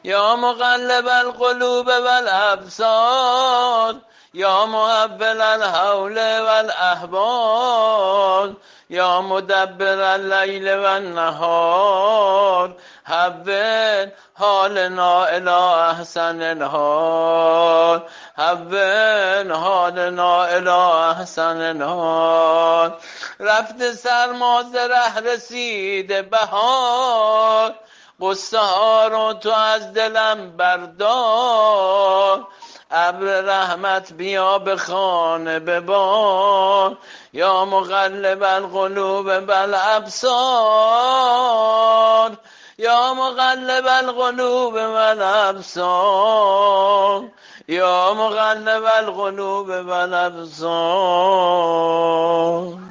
یا مقلب القلوب والابصار یا محول الحول والاحوال یا مدبر اللیل والنهار حول حالنا الی احسن الحال، حول حالنا الی احسن الحال. رفت سرما ز ره رسیده بهار، قصه ها رو تو از دلم بردار. ابر رحمت بیا به خانه ببار، یا مقلب القلوب والابصار یا مقلب القلوب والابصار یا مقلب القلوب والابصار.